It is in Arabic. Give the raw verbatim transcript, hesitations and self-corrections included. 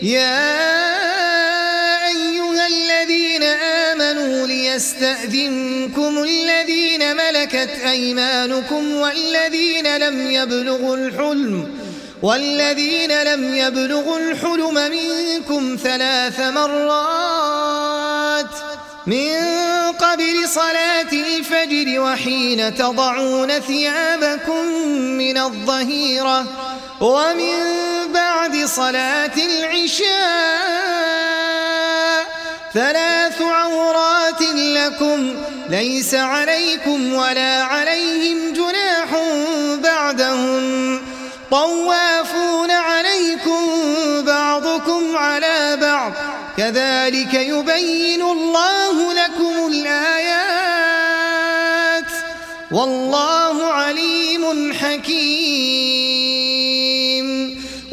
يا أيها الذين آمنوا ليستأذنكم الذين ملكت أيمانكم والذين لم يبلغوا الحلم والذين لم يبلغوا الحلم منكم ثلاث مرات من قبل صلاة الفجر وحين تضعون ثيابكم من الظهيرة ومن بعد صلاة العشاء ثلاث عورات لكم ليس عليكم ولا عليهم جناح بعدهم طوافون عليكم بعضكم على بعض كذلك يبين الله لكم الآيات والله عليم حكيم.